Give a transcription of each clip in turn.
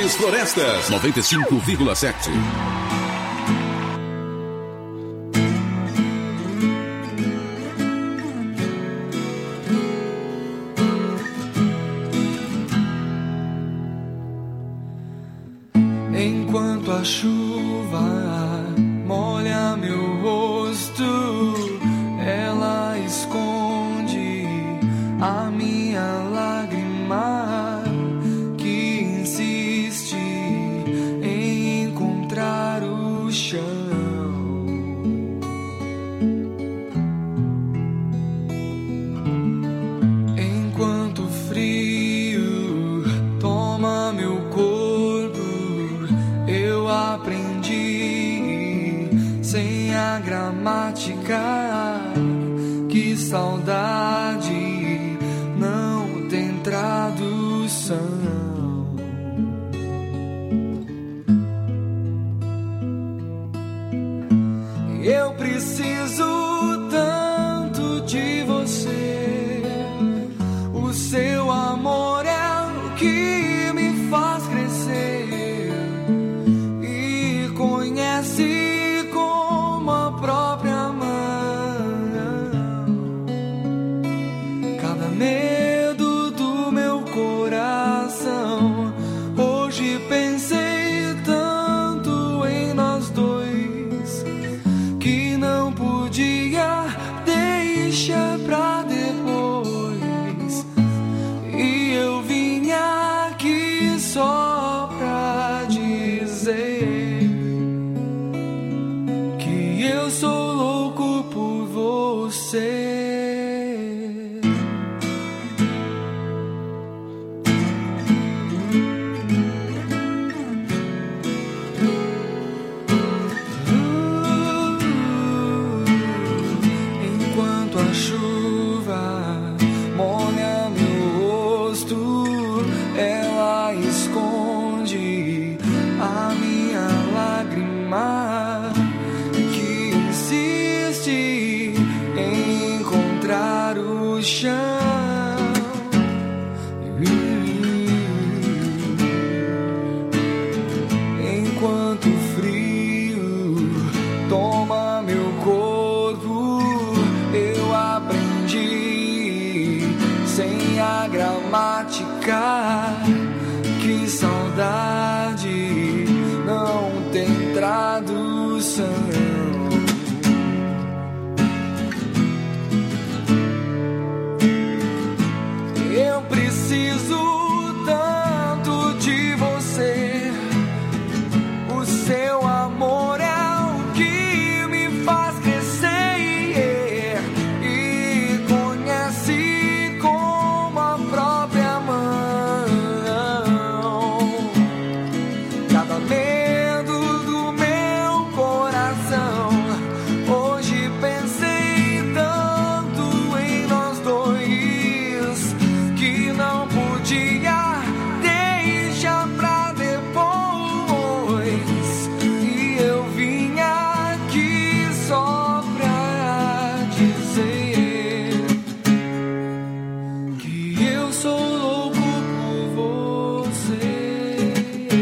Verdes Florestas 95,7. Enquanto a chuva molha meu rosto, ela esconde a minha lágrima que insiste em encontrar o chão. Enquanto o frio toma meu corpo, eu aprendi sem a gramática que saudade não tem tradução. Eu preciso tanto de você, o seu amor é o que me faz crescer e conhece como a própria mão cada medo do meu coração. Hoje pensei tanto em nós dois que não podia deixar pra depois, e eu vim aqui só pra dizer que eu sou louco por você. Enquanto a chuva molha meu rosto, ela esconde a minha lágrima que insiste em encontrar o chão. Enquanto o frio toma meu corpo, eu aprendi sem a gramática que saudade não tem tradução. Eu preciso tanto de você, o seu amor é o que me faz crescer e conhece como a própria mão cada medo do meu coração. Hoje pensei tanto em nós dois que não podia deixar pra depois, e eu vim aqui só pra dizer que eu sou louco por você,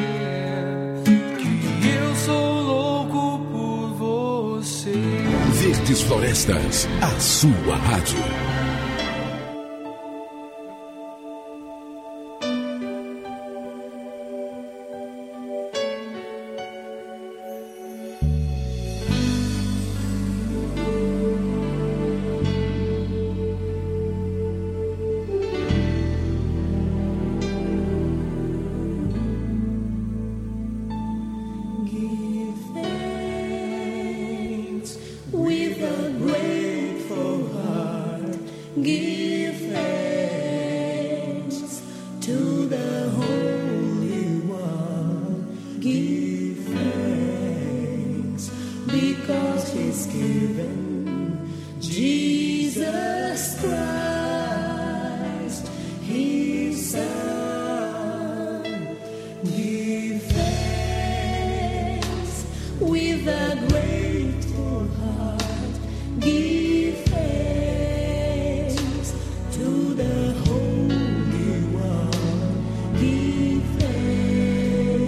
que eu sou louco por você. Verdes Florestas, a sua rádio. Give thanks with a grateful heart. Give thanks to the Holy One. Give thanks because He's given Jesus Christ, His Son. Give thanks with a grateful heart. Give thanks to the Holy One. Give thanks.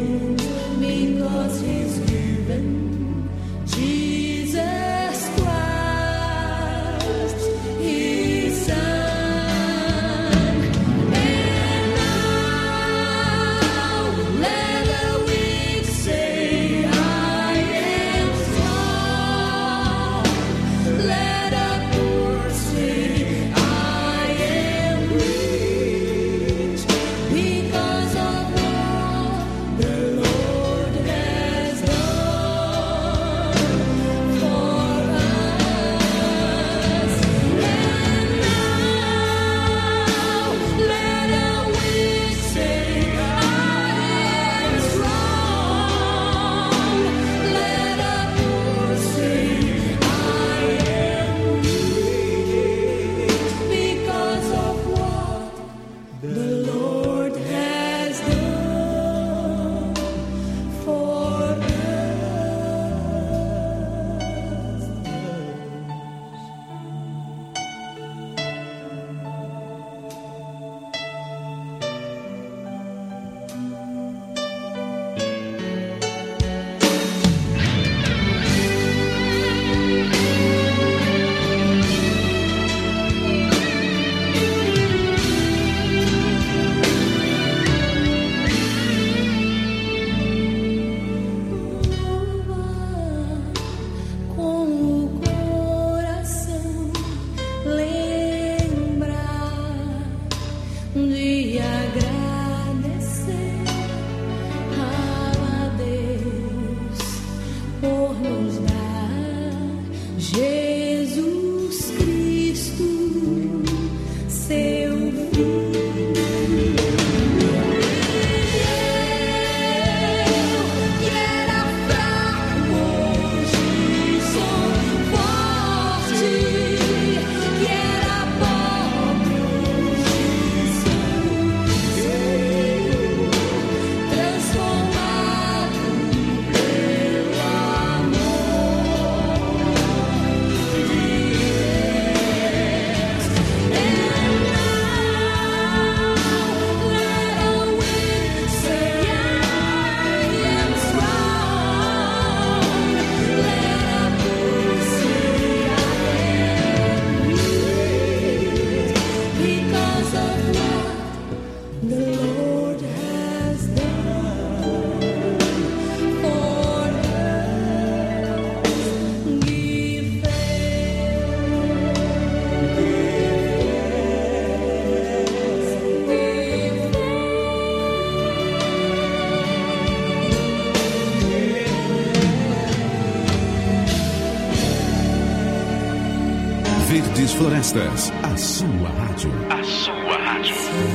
Verdes Florestas, a sua rádio. A sua rádio.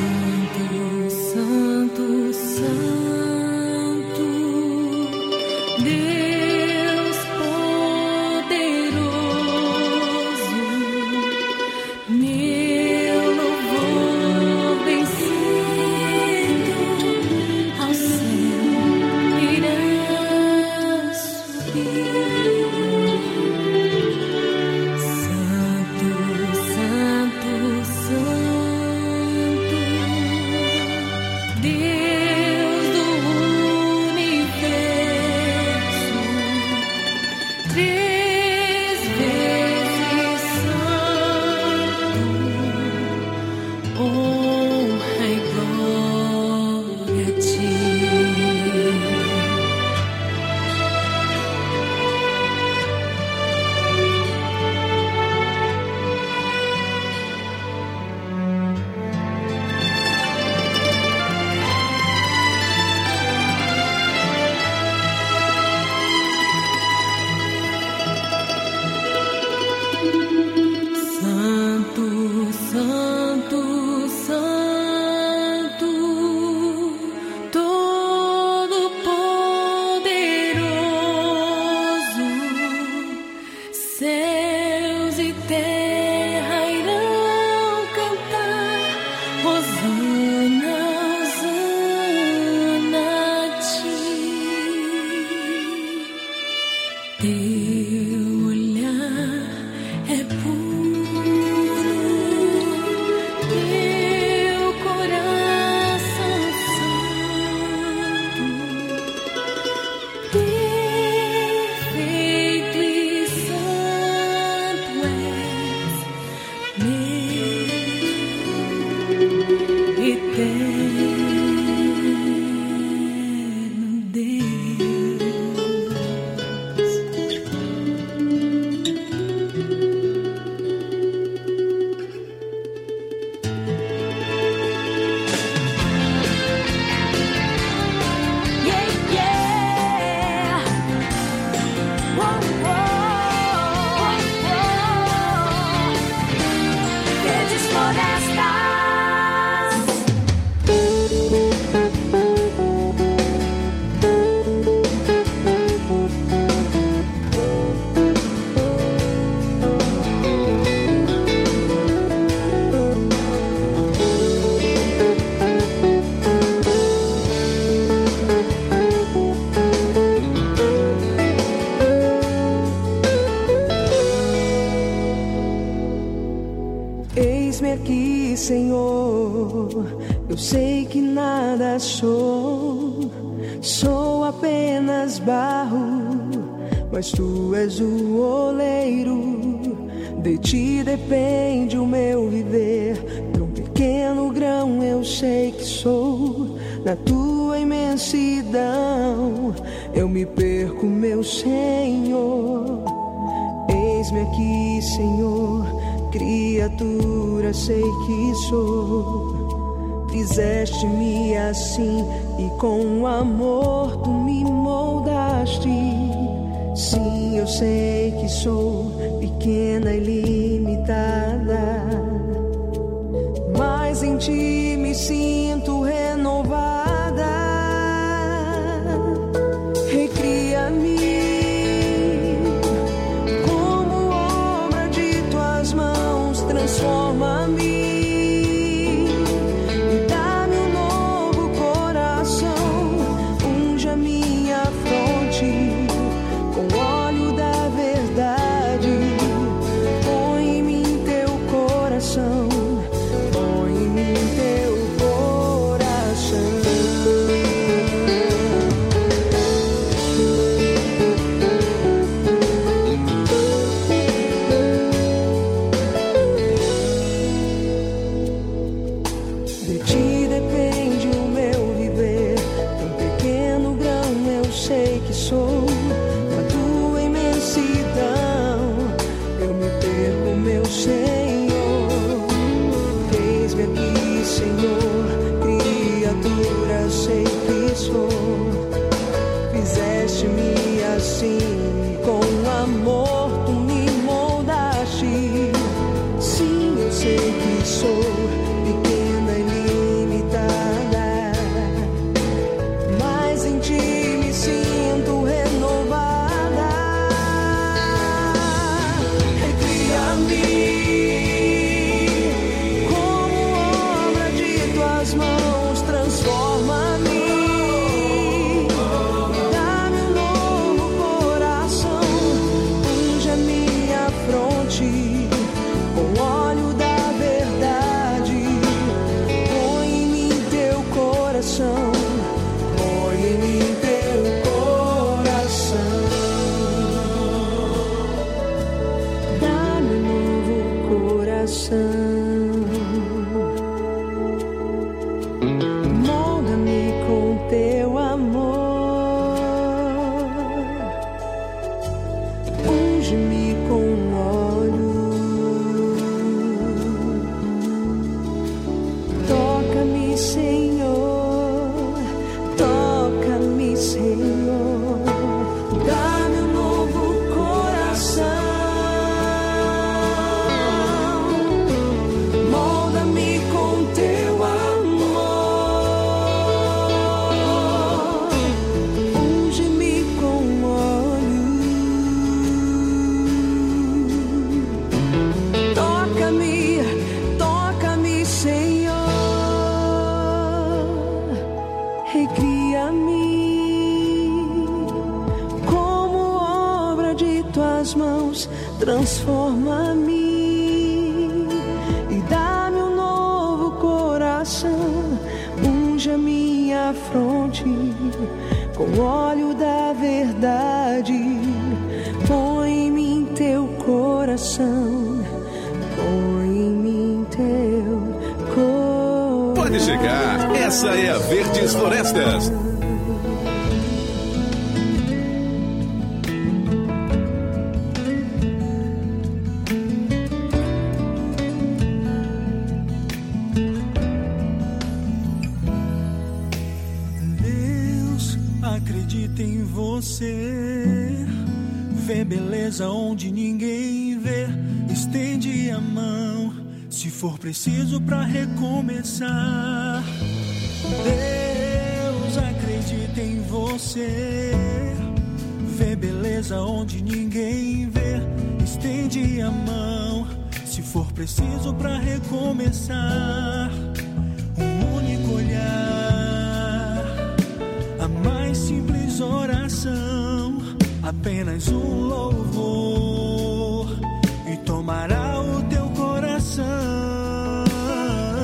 Santo, Santo, Santo, Deus poderoso, meu louvor bem cedo ao céu irá subir. Céus e terra irão cantar Hosana, Hosana a ti. Teu olhar é puro, teu coração santo. aqui, Senhor, eu sei que nada sou, sou apenas barro, mas Tu és o oleiro, de Ti depende o meu viver. Tão pequeno grão eu sei que sou, na Tua imensidão eu me perco, meu Senhor. Eis-me aqui, Senhor, criatura sei que sou. Fizeste-me assim e com amor Tu me moldaste. Sim, eu sei que sou pequena e limitada, mas em Ti me sinto renovada. Recria-me como obra de Tuas mãos, transforma-me e dá-me um novo coração. Unge a minha fronte com óleo da verdade, põe em mim Teu coração, põe em mim Teu coração. De Ti depende o meu viver, tão pequeno grão eu sei que sou, na Tua imensidão eu me perco, meu Senhor. Eis-me aqui, Senhor, criatura sei que sou. Fizeste-me assim, com amor Tu me moldaste. Sim, eu sei que sou pequena e limitada, mas em Ti me sinto renovada. Recria-me como obra de Tuas mãos, transforma-me e dá-me um novo coração. Unge a minha fronte com óleo da verdade, põe em mim Teu coração, põe em mim Teu coração. Dá-me um novo coração, molda-me com Teu amor, unge-me com óleo, toca-me, Senhor, toca-me, Senhor, dá-me um novo coração, molda-me com Teu amor, unge-me com óleo, toca-me, toca-me, Senhor. Recria-me como obra de Tuas mãos, transforma-me e dá-me um novo coração. Unge a minha fronte com óleo da verdade, põe em mim Teu coração, põe em mim Teu coração. Pode chegar, essa é a Verdes Florestas. Deus acredita em você, vê beleza onde ninguém vê, estende a mão se for preciso pra recomeçar. Deus acredita em você, vê beleza onde ninguém vê, estende a mão se for preciso pra recomeçar. Um único olhar, a mais simples oração, apenas um louvor e tomará o teu coração.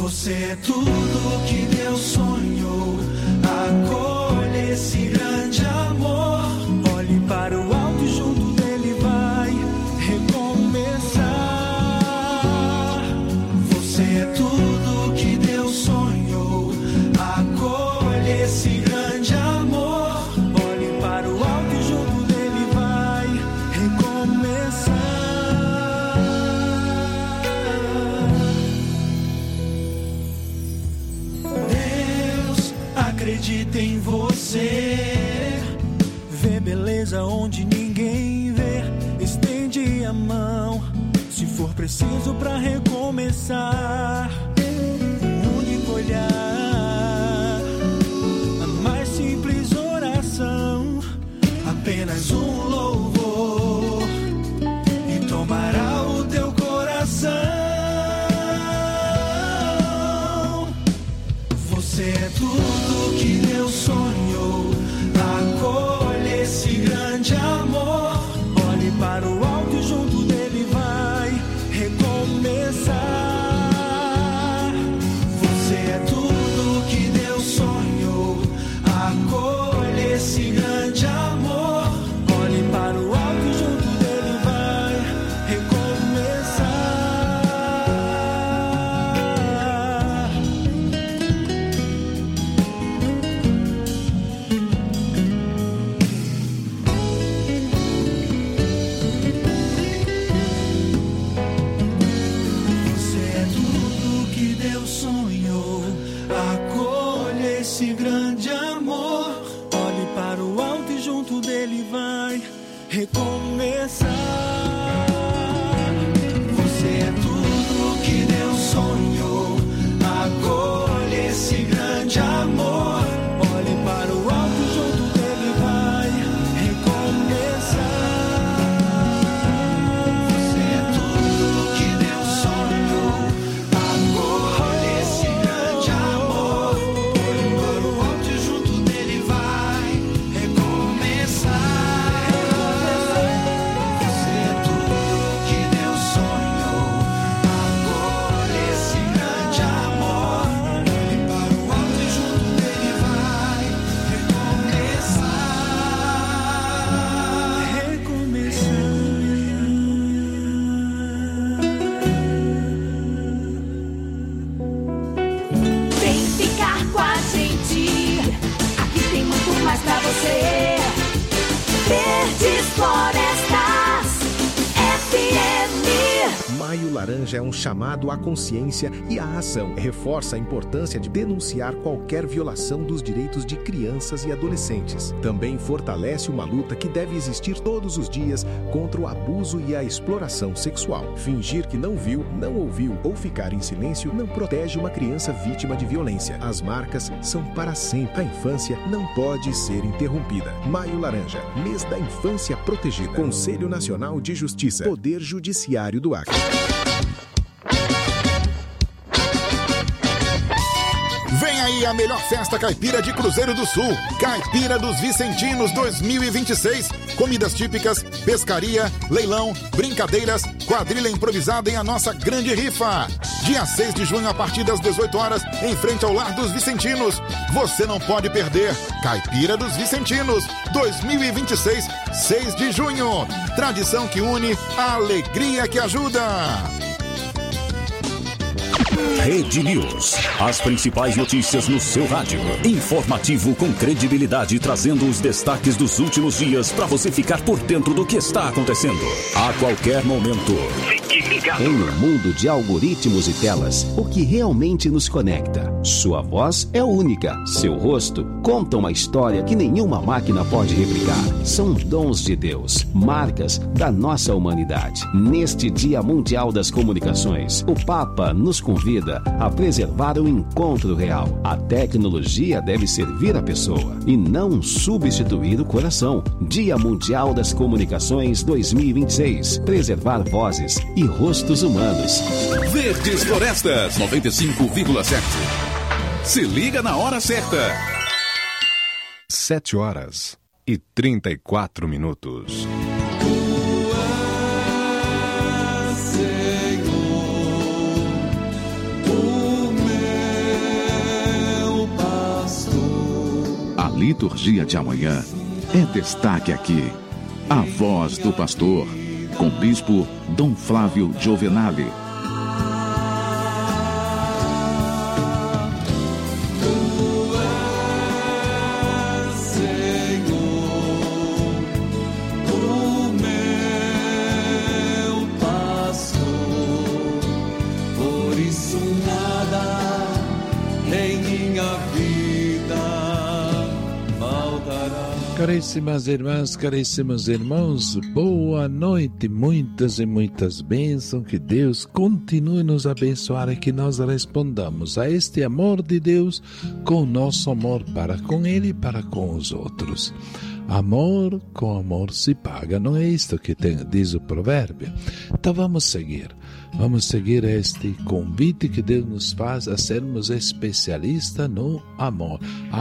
Você é tudo que Deus sonhou. Acolha esse grande amor. Olhe para o alto e junto dele vai recomeçar. Você é tudo que Deus sonhou. Acolha esse grande amor. Olhe para o alto e junto dele vai recomeçar. Deus acredita em você. Vê beleza onde ninguém vê. Estende a mão se for preciso pra recomeçar. Um único olhar, a mais simples oração, apenas um louvor e tomará o teu coração. Você é tudo que Deus sonhou. Acolha esse grande amor. Olhe para o alto e junto dele vai recomeçar. Você é tudo que Deus sonhou. Acolha esse grande amor. Olhe para o alto e junto dele vai recomeçar. Você é tudo que Deus sonhou. Acolha esse grande amor. Olhe para o alto e junto dele vai recomeçar. Você é tudo que Deus sonhou. Acolha esse grande amor. Olhe para o alto e junto dele vai recomeçar. Você é tudo que Deus sonhou. Acolha esse grande amor. Olhe para o alto e junto dele vai recomeçar. Você é tudo que Deus sonhou. Acolha esse grande amor. Olhe para o alto e junto dele vai Vem ficar com a gente. Aqui tem muito mais pra você. Verdes Florestas FM. Maio Laranja é um chamado à consciência e à ação. Reforça a importância de denunciar qualquer violação dos direitos de crianças e adolescentes. Também fortalece uma luta que deve existir todos os dias contra o abuso e a exploração sexual. Fingir que não viu, não ouviu ou ficar em silêncio não protege uma criança vítima de violência. As marcas são para sempre. A infância não pode ser interrompida. Maio Laranja, mês da infância protegida. Conselho Nacional de Justiça. Poder Judiciário do Acre. Vem aí a melhor festa caipira de Cruzeiro do Sul, Caipira dos Vicentinos 2026. Comidas típicas, pescaria, leilão, brincadeiras, quadrilha improvisada em a nossa grande rifa. Dia 6 de junho a partir das 18 horas, em frente ao Lar dos Vicentinos. Você não pode perder. Caipira dos Vicentinos 2026, 6 de junho. Tradição que une, a alegria que ajuda. Rede News. As principais notícias no seu rádio. Informativo com credibilidade, trazendo os destaques dos últimos dias para você ficar por dentro do que está acontecendo. A qualquer momento. Fique ligado. Em um mundo de algoritmos e telas, o que realmente nos conecta? Sua voz é única. Seu rosto conta uma história que nenhuma máquina pode replicar. São dons de Deus, marcas da nossa humanidade. Neste Dia Mundial das Comunicações, o Papa nos convida a preservar o encontro real. A tecnologia deve servir a pessoa e não substituir o coração. Dia Mundial das Comunicações 2026. Preservar vozes e rostos humanos. Verdes Florestas 95,7. Se liga na hora certa. 7h34. O liturgia de amanhã é destaque aqui. A Voz do Pastor, com o Bispo Dom Flávio Giovenale. Caríssimas irmãs, caríssimos irmãos, boa noite, muitas e muitas bênçãos, que Deus continue nos abençoar e que nós respondamos a este amor de Deus com o nosso amor para com Ele e para com os outros. Amor com amor se paga, não é isto que diz o provérbio? Então vamos seguir este convite que Deus nos faz a sermos especialistas no amor, a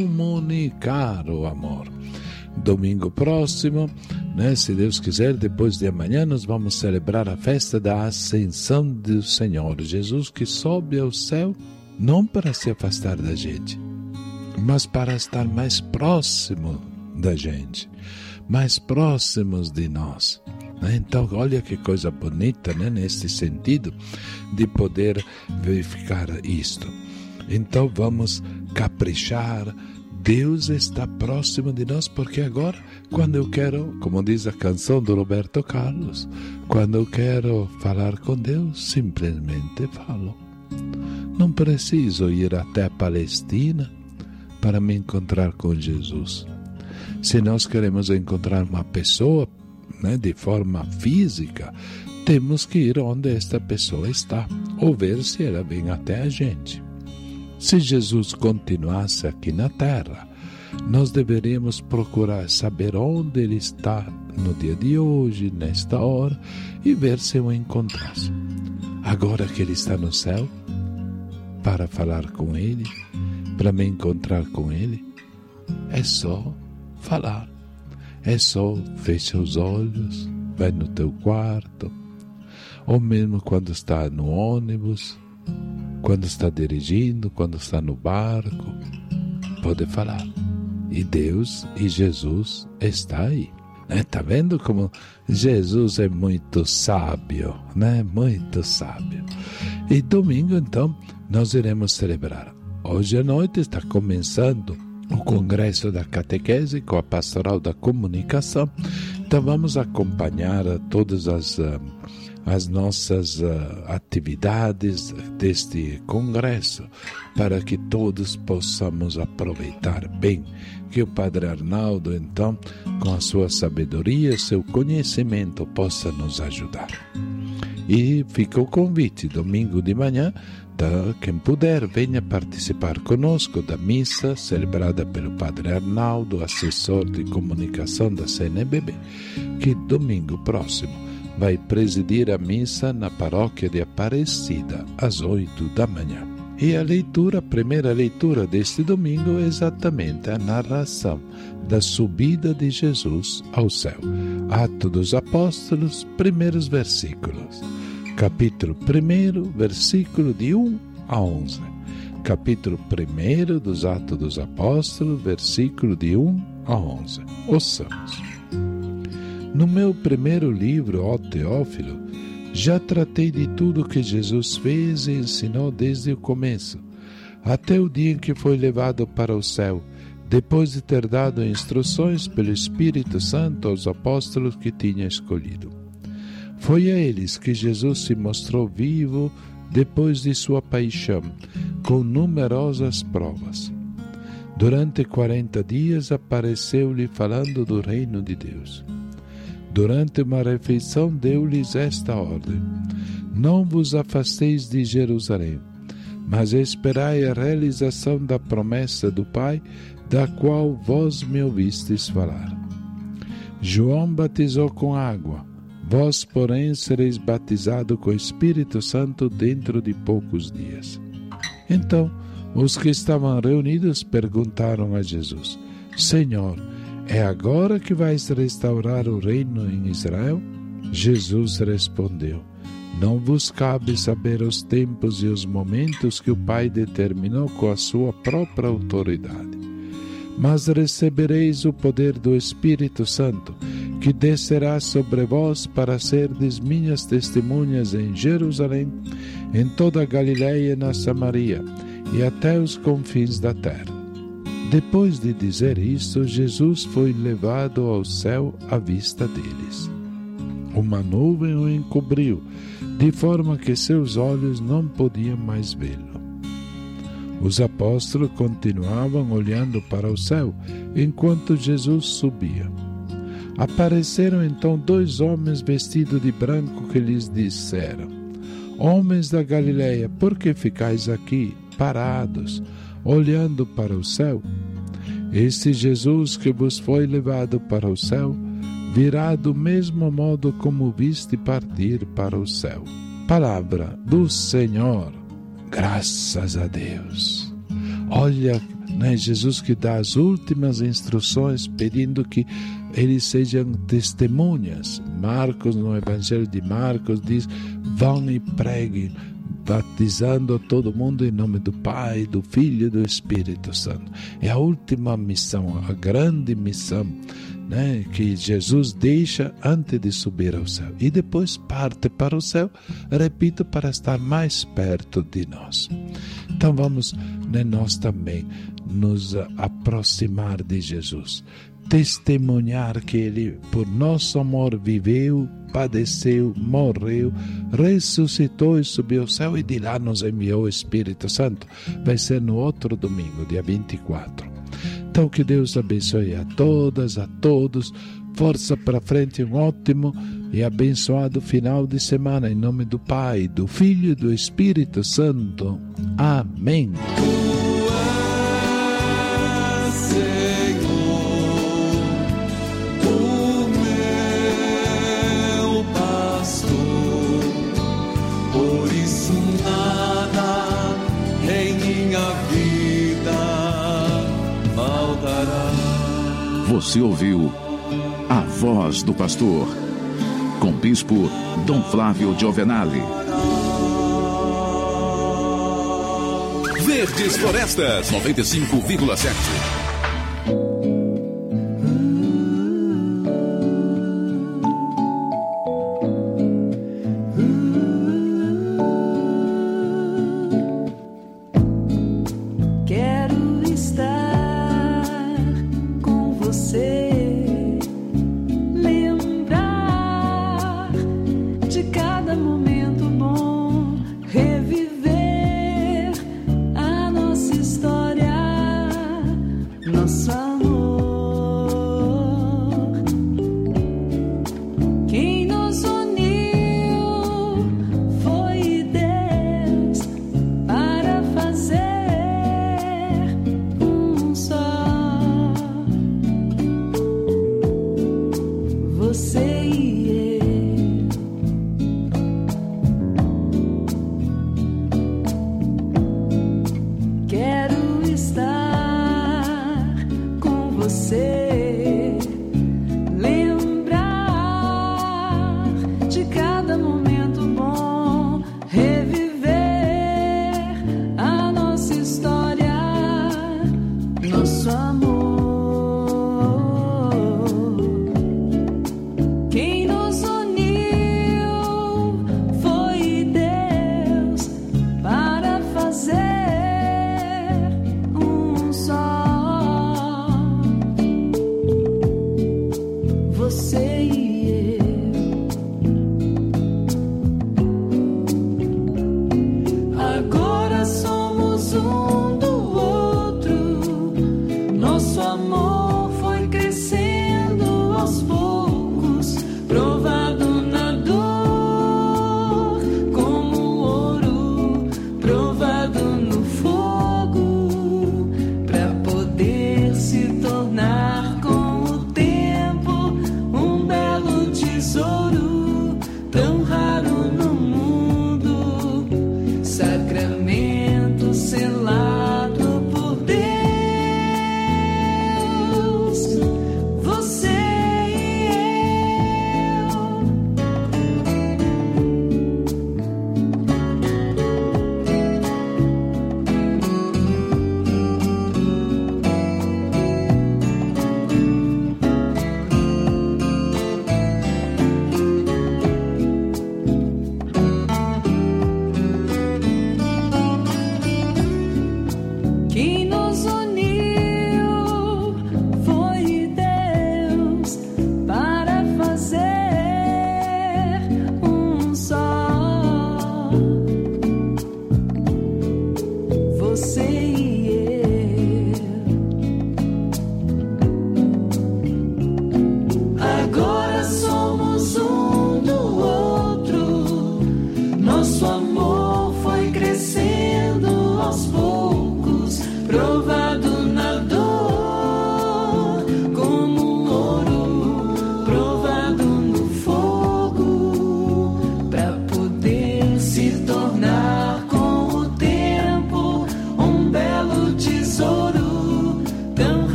comunicar o amor. Domingo próximo, se Deus quiser, depois de amanhã, nós vamos celebrar a festa da Ascensão do Senhor Jesus, que sobe ao céu, não para se afastar da gente, mas para estar mais próximo da gente, mais próximos de nós. Então, olha que coisa bonita, nesse sentido de poder verificar isto. Então, vamos caprichar. Deus está próximo de nós, porque agora, quando eu quero, como diz a canção do Roberto Carlos, quando eu quero falar com Deus, simplesmente falo. Não preciso ir até a Palestina para me encontrar com Jesus. Se nós queremos encontrar uma pessoa, de forma física, temos que ir onde esta pessoa está, ou ver se ela vem até a gente. Se Jesus continuasse aqui na terra, nós deveríamos procurar saber onde ele está no dia de hoje, nesta hora, e ver se o encontrasse. Agora que ele está no céu, para falar com ele, para me encontrar com ele, é só falar. É só fecha os olhos, vai no teu quarto, ou mesmo quando está no ônibus, quando está dirigindo, quando está no barco, pode falar. E Deus e Jesus está aí. Está vendo como Jesus é muito sábio, Muito sábio. E domingo, então, nós iremos celebrar. Hoje à noite está começando o Congresso da Catequese com a Pastoral da Comunicação. Então vamos acompanhar todas as nossas atividades deste congresso, para que todos possamos aproveitar bem, que o Padre Arnaldo, então, com a sua sabedoria, seu conhecimento, possa nos ajudar. E fica o convite, domingo de manhã, quem puder, venha participar conosco da missa celebrada pelo Padre Arnaldo, assessor de comunicação da CNBB, que domingo próximo vai presidir a missa na paróquia de Aparecida, às 8 da manhã. E a primeira leitura deste domingo é exatamente a narração da subida de Jesus ao céu. Atos dos Apóstolos, primeiros versículos. Capítulo 1, versículo de 1 a 11. Capítulo 1 dos Atos dos Apóstolos, versículo de 1 a 11. Ouçamos. No meu primeiro livro, ó Teófilo, já tratei de tudo que Jesus fez e ensinou desde o começo, até o dia em que foi levado para o céu, depois de ter dado instruções pelo Espírito Santo aos apóstolos que tinha escolhido. Foi a eles que Jesus se mostrou vivo depois de sua paixão, com numerosas provas. Durante 40 dias apareceu-lhe falando do reino de Deus. Durante uma refeição deu-lhes esta ordem: não vos afasteis de Jerusalém, mas esperai a realização da promessa do Pai, da qual vós me ouvistes falar. João batizou com água, vós, porém, sereis batizados com o Espírito Santo dentro de poucos dias. Então, os que estavam reunidos perguntaram a Jesus: Senhor, é agora que vais restaurar o reino em Israel? Jesus respondeu: não vos cabe saber os tempos e os momentos que o Pai determinou com a sua própria autoridade. mas recebereis o poder do Espírito Santo, que descerá sobre vós para serdes minhas testemunhas em Jerusalém, em toda a Galileia e na Samaria, e até os confins da terra. Depois de dizer isto, Jesus foi levado ao céu à vista deles. Uma nuvem o encobriu, de forma que seus olhos não podiam mais vê-lo. Os apóstolos continuavam olhando para o céu, enquanto Jesus subia. Apareceram então 2 homens vestidos de branco que lhes disseram: Homens da Galileia, por que ficais aqui, parados, olhando para o céu? Este Jesus que vos foi levado para o céu, virá do mesmo modo como viste partir para o céu. Palavra do Senhor. Graças a Deus. Olha, Jesus que dá as últimas instruções, pedindo que eles sejam testemunhas. Marcos, no Evangelho de Marcos, diz: vão e preguem, batizando todo mundo em nome do Pai, do Filho e do Espírito Santo. É a última missão, a grande missão, que Jesus deixa antes de subir ao céu. E depois parte para o céu, repito, para estar mais perto de nós. Então vamos, nós também, nos aproximar de Jesus. Testemunhar que Ele, por nosso amor, viveu, padeceu, morreu, ressuscitou e subiu ao céu, e de lá nos enviou o Espírito Santo. Vai ser no outro domingo, dia 24. Então que Deus abençoe a todas, a todos. Força para frente, um ótimo e abençoado final de semana, em nome do Pai, do Filho e do Espírito Santo. Amém. Você ouviu A Voz do Pastor, com Bispo Dom Flávio Giovenale. Verdes Florestas 95,7.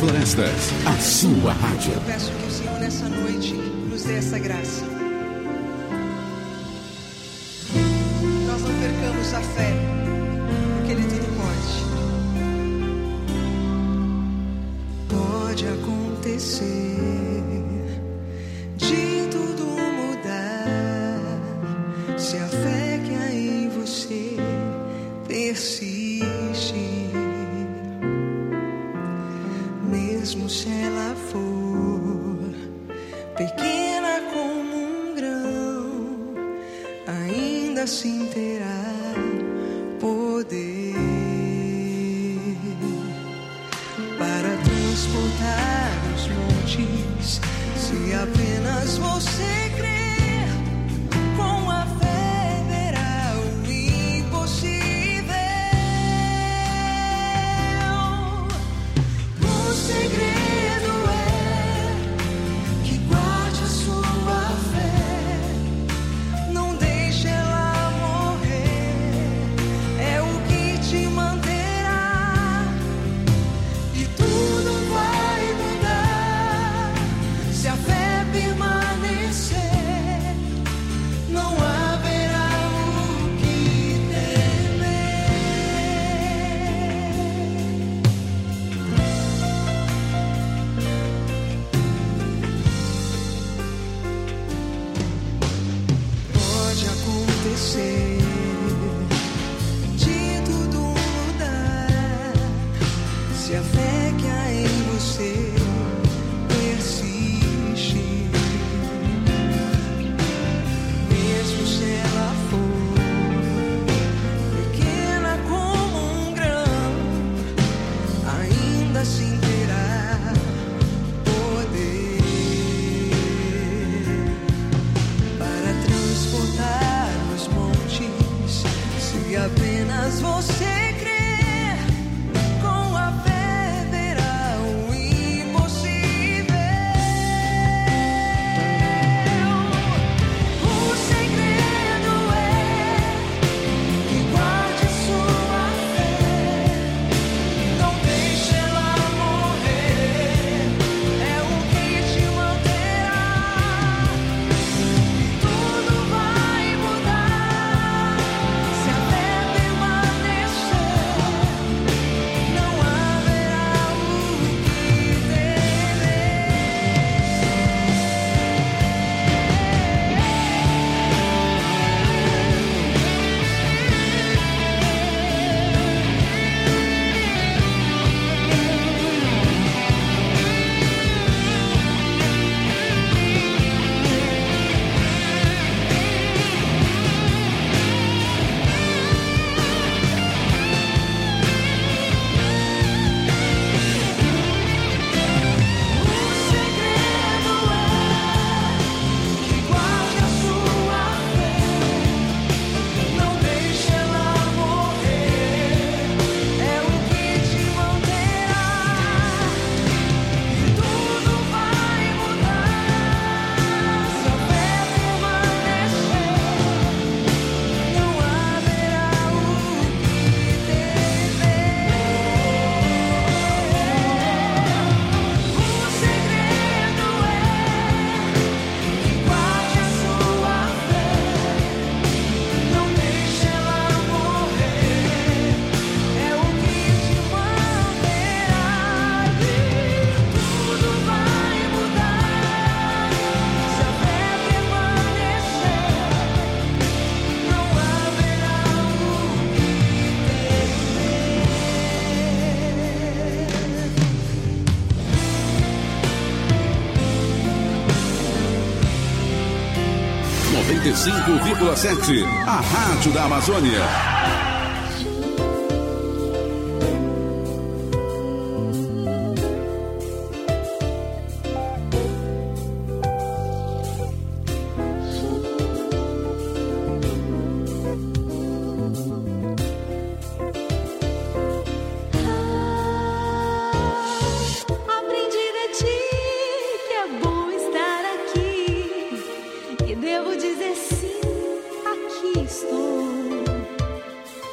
Florestas, a sua rádio. Eu peço que o Senhor nessa noite nos dê essa graça. Nós não percamos a fé, porque Ele tudo pode. Pode acontecer de tudo mudar, se a fé que há em você persiste. Mesmo se ela for pequena como um grão, ainda assim terá poder para transportar os montes, se apenas você crer. Com a fé verá o impossível. O segredo é que guarde a sua fé, não deixe ela morrer, é o que te manterá, e tudo vai mudar se a fé permanecer, não haverá o que temer. Pode acontecer de tudo mudar, se a fé que há em você persiste. Mesmo se ela for pequena como um grão, ainda assim terá poder para transportar os montes, se apenas você crer. Com a fé verá o impossível. O segredo é que guarde sua fé, não deixe ela morrer, é o que te manterá, e tudo vai mudar se a fé permanecer, não haverá o que temer. 95,7, a Rádio da Amazônia. Aprendi de ti que é bom estar aqui, e devo dizer sim, aqui estou.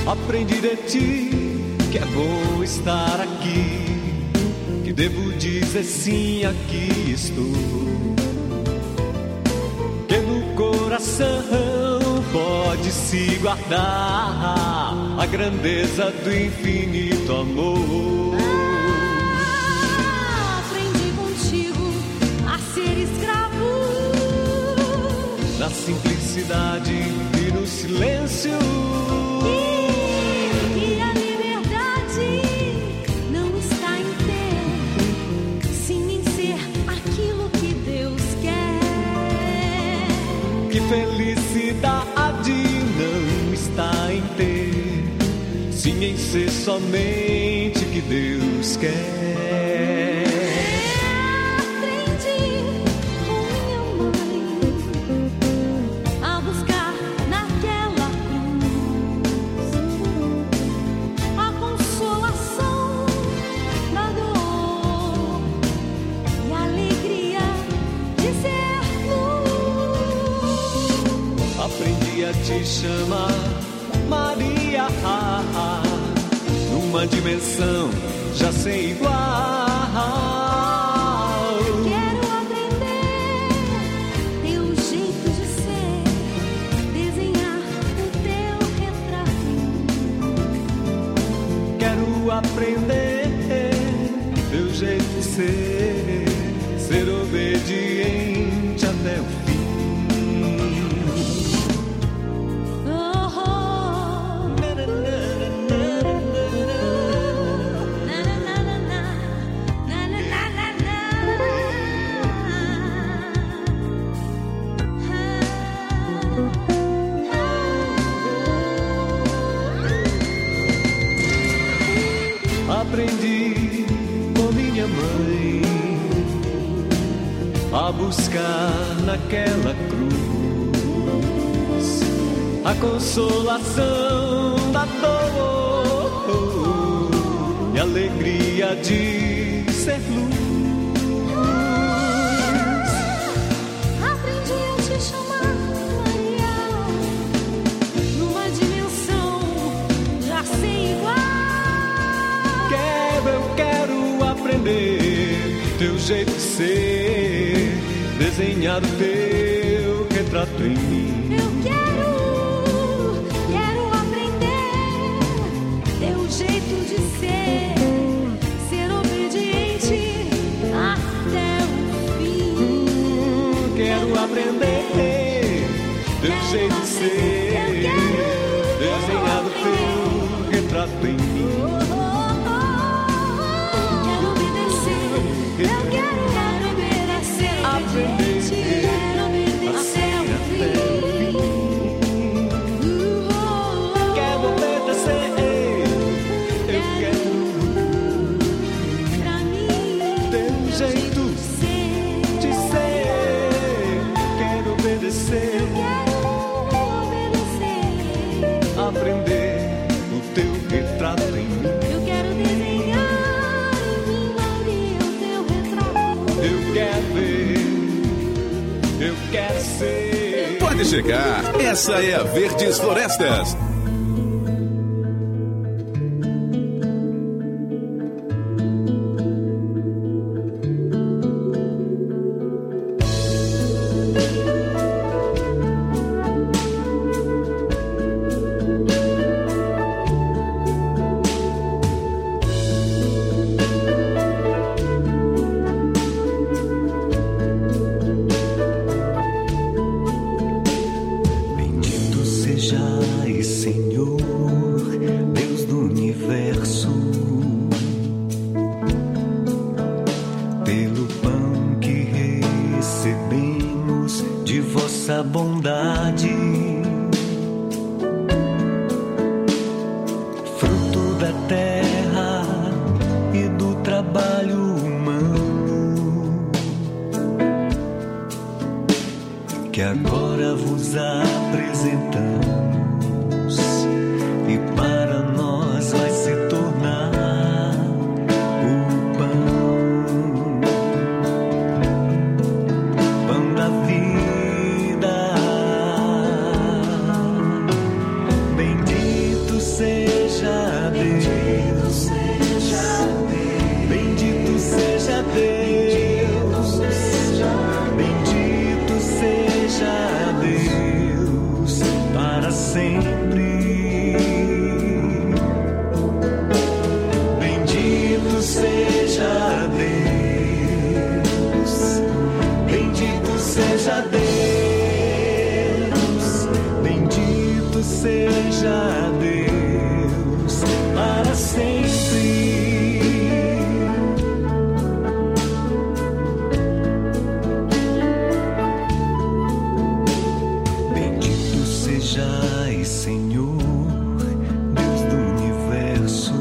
Aprendi de ti que é bom estar aqui, que devo dizer sim, aqui estou. Que no coração pode se guardar a grandeza do infinito amor. Aprendi contigo a ser escravo, na simplicidade e no silêncio. E a liberdade não está em ter, sim em ser aquilo que Deus quer. Que felicidade não está em ter, sim em ser somente que Deus quer. Aprendi com minha mãe a buscar naquela cruz a consolação da dor e a alegria de ser luz. Aprendi a te chamar Maria, numa dimensão já sem igual. Quero aprender teu jeito de ser, desenhar o teu retrato. Quero aprender teu jeito de ser obediente até o fim. Aprendi com minha mãe a buscar naquela cruz a consolação da dor e a alegria de ser luz. Aprendi a te chamar Maria, numa dimensão já sem igual. Eu quero aprender teu jeito de ser, desenhar o teu retrato em mim. Eu quero aprender teu jeito de ser obediente até o fim. Quero aprender teu jeito de ser, desenhar o teu retrato em mim. Aprender o teu retrato em mim. Eu quero desenhar em mim, Maria, o teu retrato. Eu quero ver, eu quero ser. Pode chegar, essa é a Verdes Florestas. Bendito seja sempre. Bendito seja Deus, bendito seja Deus, bendito seja Deus para sempre. Bendito sejais, Senhor, Deus do universo,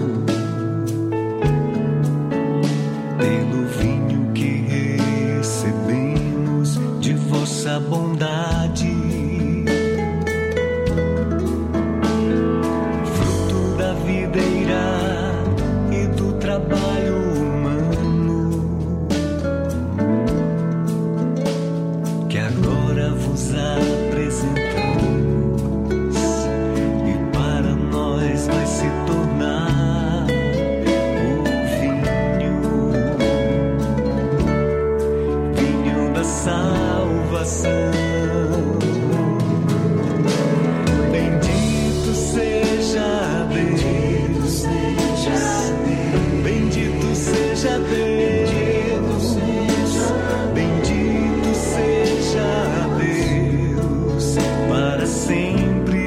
pelo vinho que recebemos de vossa bondade, fruto da videira e do trabalho humano, que agora vos apresentamos, e para nós vai se tornar o vinho da salvação. Bendito seja Deus, bendito seja Deus, bendito seja Deus para sempre.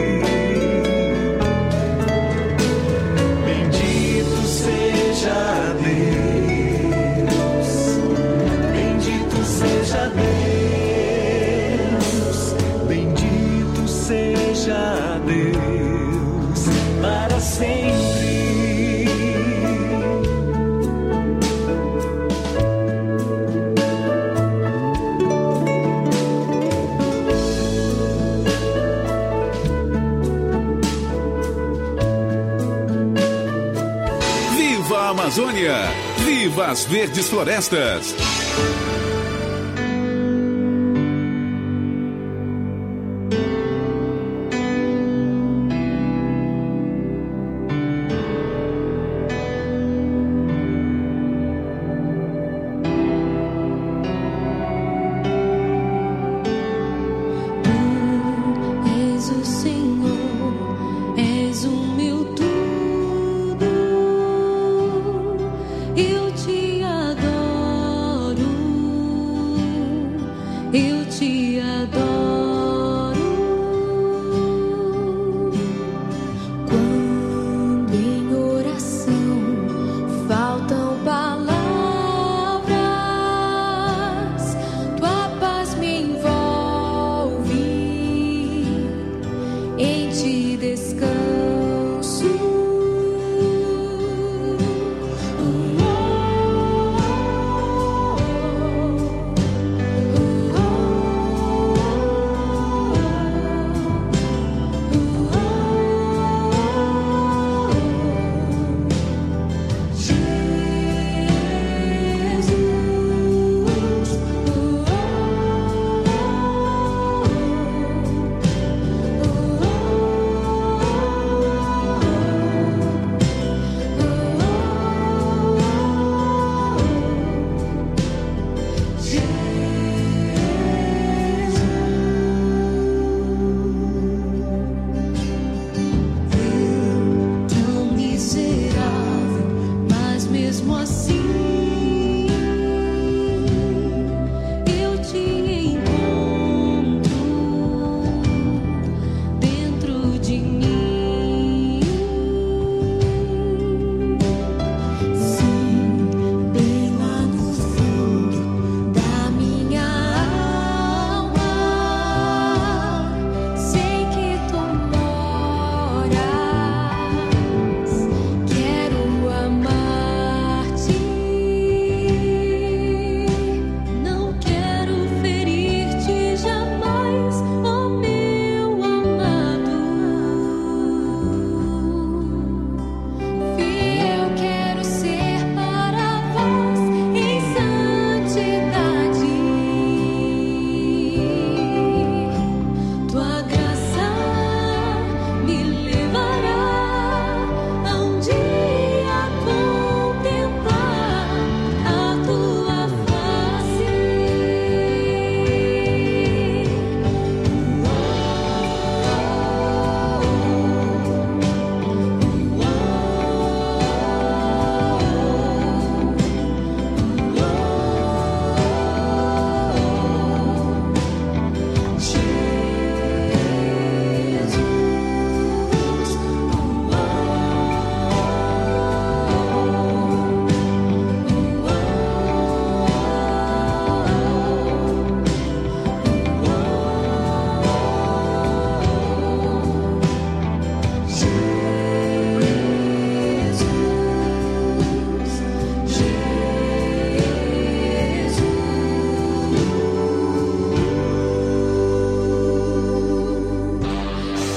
Bendito seja Deus, bendito seja Deus, bendito seja Deus para sempre. Viva a Amazônia! Viva as verdes florestas! És o Senhor, és o meu tudo, eu te adoro.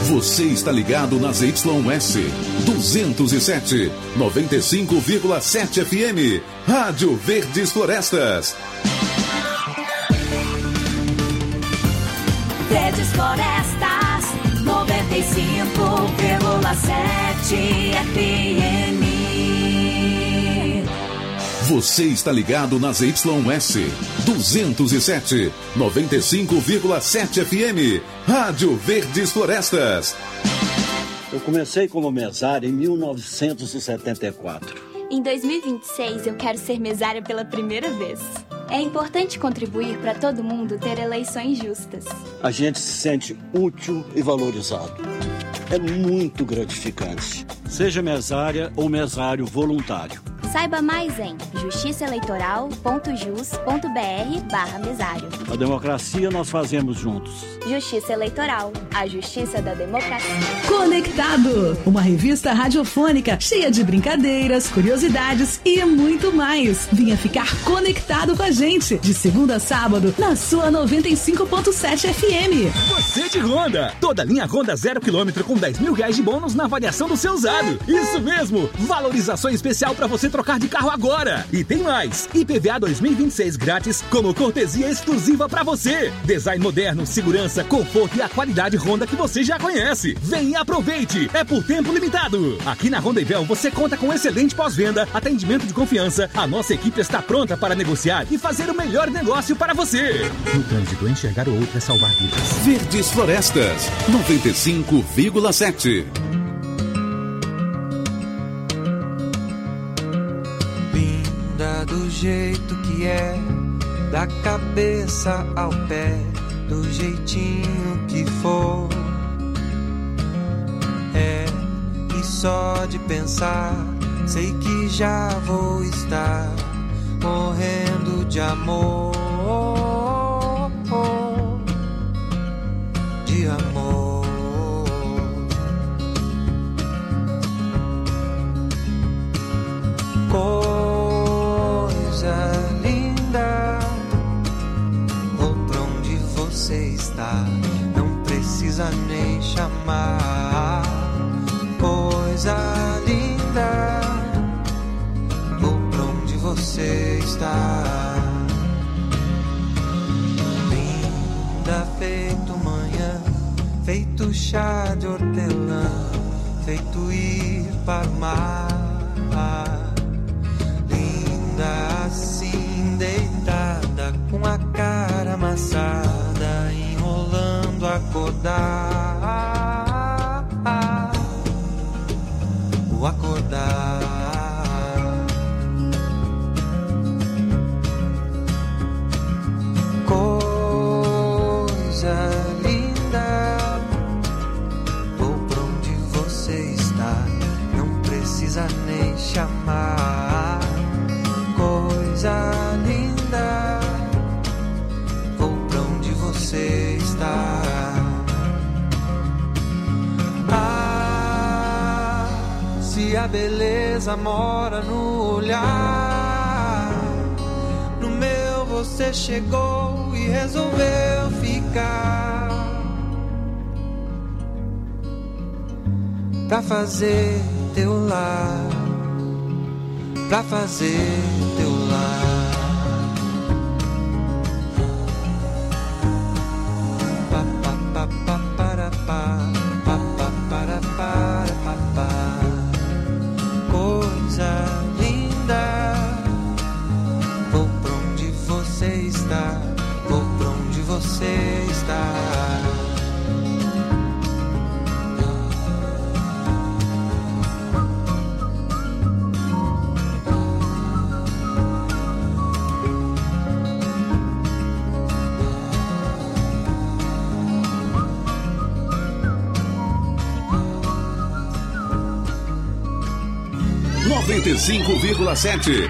Você está ligado nas YS 207, 95,7 FM. Rádio Verdes Florestas. Verdes Florestas, 95,7 FM. Você está ligado nas YS 207, 95,7 FM. Rádio Verdes Florestas. Eu comecei como mesário em 1974. Em 2026 eu quero ser mesária pela primeira vez. É importante contribuir para todo mundo ter eleições justas. A gente se sente útil e valorizado. É muito gratificante. Seja mesária ou mesário voluntário. Saiba mais em justiçaeleitoral.jus.br/mesário. A democracia nós fazemos juntos. Justiça Eleitoral, a justiça da democracia. Conectado, uma revista radiofônica cheia de brincadeiras, curiosidades e muito mais. Venha ficar conectado com a gente, de segunda a sábado, na sua 95,7 FM. Você de Honda, toda linha Honda 0 km com 10 mil reais de bônus na avaliação do seu usado. Isso mesmo, valorização especial para você trocar de carro agora. E tem mais, IPVA 2026 grátis como cortesia exclusiva para você. Design moderno, segurança, conforto e a qualidade Honda que você já conhece. Vem e aproveite, é por tempo limitado. Aqui na Honda Ivel você conta com excelente pós-venda, atendimento de confiança. A nossa equipe está pronta para negociar e fazer o melhor negócio para você. No trânsito, enxergar o outro é salvar vidas. Verdes Florestas, 95,7. Linda do jeito que é, da cabeça ao pé, do jeitinho que for. É, e só de pensar, sei que já vou estar morrendo de amor. De amor. Coisa linda, vou pra onde você está, não precisa nem chamar. Coisa linda, vou pra onde você está. Linda feito manhã, feito chá de hortelã, feito ir para o mar. Linda assim deitada, com a cara amassada, enrolando acordar. O acordar. Coisa linda, vou pra onde você está, não precisa nem chamar. Coisa linda, vou pra onde você está. Ah, se a beleza mora no olhar, no meu você chegou e resolveu ficar, pra fazer teu lar, pra fazer teu lar. Pa pa pa pa para pa, pa pa para pa pa. Coisa linda, vou pra onde você está, vou pra onde você está. Noventa e 95,7.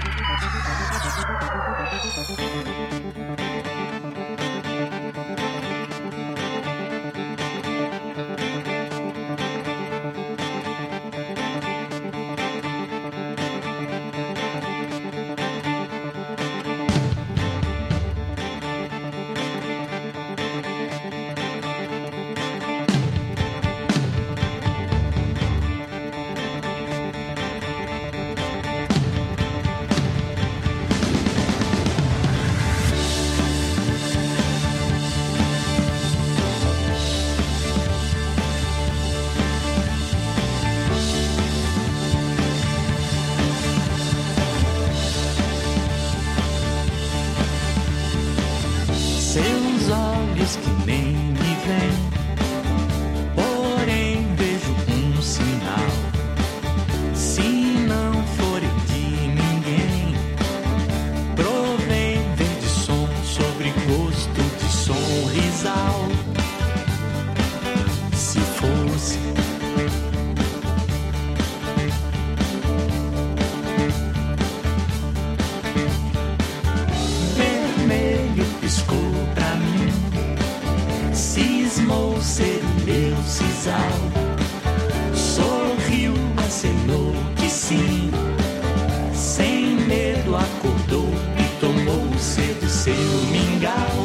casal. Sorriu, acenou que sim. Sem medo acordou e tomou cedo seu mingau.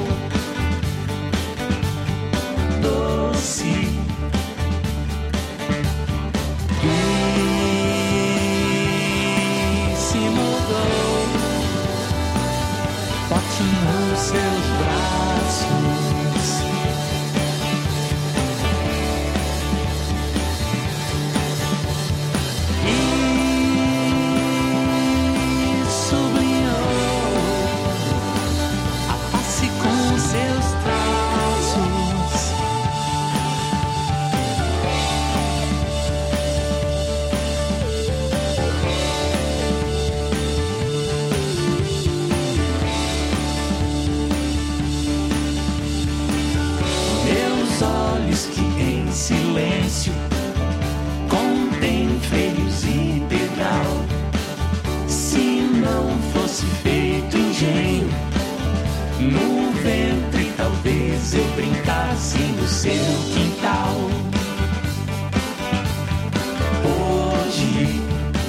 Doce. E se mudou. Bote nos seus braços. Silêncio contém freios e pedal. Se não fosse feito engenho, no ventre talvez eu brincasse no seu quintal. Hoje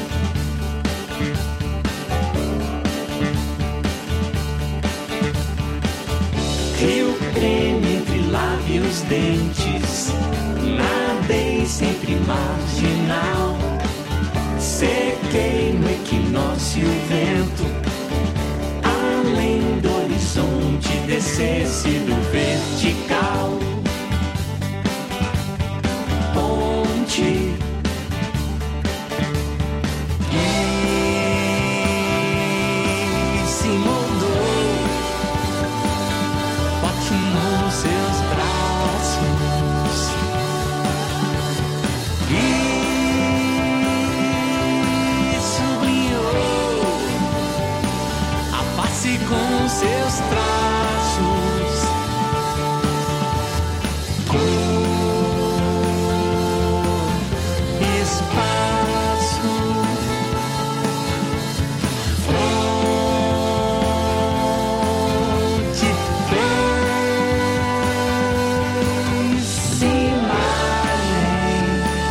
eu creme entre lábios, dentes. Nadei sempre marginal. Sequei no equinócio o vento. Além do horizonte descesse do vertical. Ponte. E se moldou. Bote nos seus braços. Com seus traços, cor, espaço, fronte, fez imagem.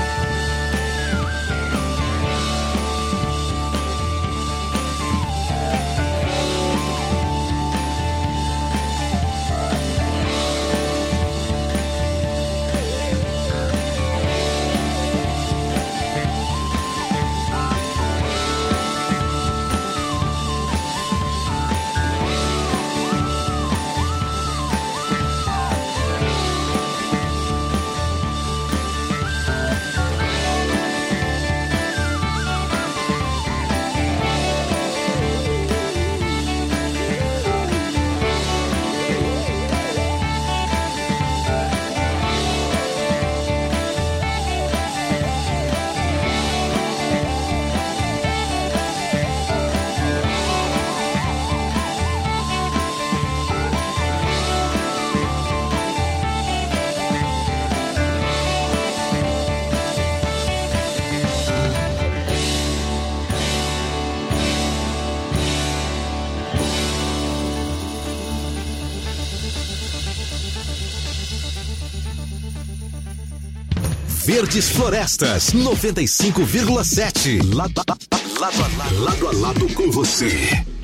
Verdes Florestas 95,7. Lado a lado com você.